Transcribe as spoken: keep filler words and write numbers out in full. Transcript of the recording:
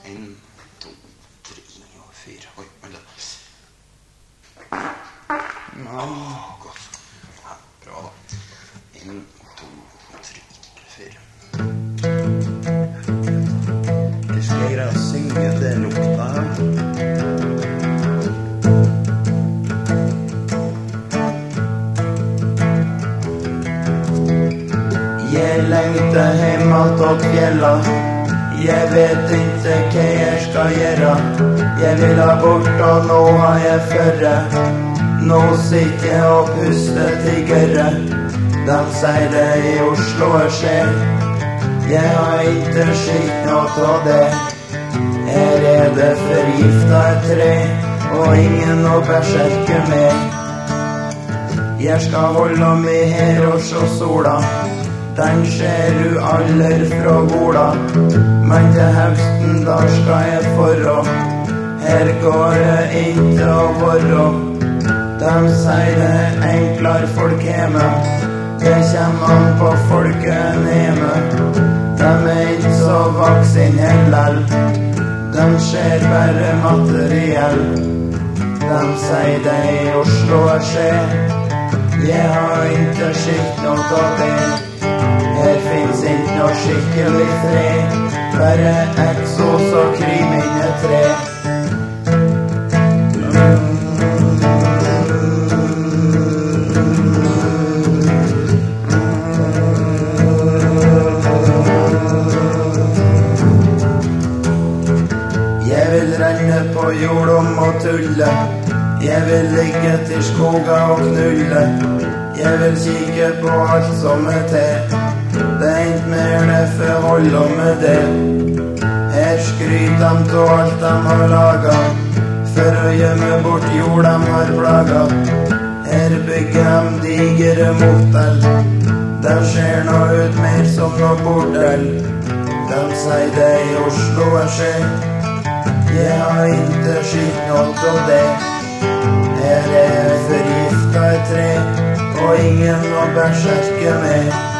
En, to, tre og fire. Oi, vent da. Åh, godt. Ja, bra da. En, to, tre, fire. Jeg skal greie å synge det lukta her. Jeg lengter hjem attåt fjella. Jeg vet ikke hva jeg skal gjøre. Jeg vil ha bort, og nå har jeg førre. Nå sitter jeg og puster til gørre. De sier det i Oslo er skjer. Jeg har ikke skilt noe av det. Her er det forgifta et tre, og ingen å berserke med. Jeg skal holde meg her og se sola. Den ser du aller fra gola. Men til høsten da skal jeg forrå. Her går det ikke å være. De sier det enklere folk hjemme. Det kommer an på folket hjemme. De er ikke så vaksin heller. De ser bare materiell. De sier det i Oslo er skjer. Jeg har ikke skilt noe av det. Her finnes ikke noe skikkelig fred. Bare eksos og kriminne tre. Jeg vil renne på jordom og tulle. Jeg vil ligge til skoga og knulle. Jeg vil kikke på alt som er til. Det er ikke mer det for holde med det. Her skryter de til alt de har laget, for å gjemme bort jord de har plaget. Her bygger de digere motell. De ser noe ut mer som noe bordell. De sier det i Oslo er skjer. Jeg har ikke skilt noe av det. Her er forgifta et tre, og ingen å berserke med.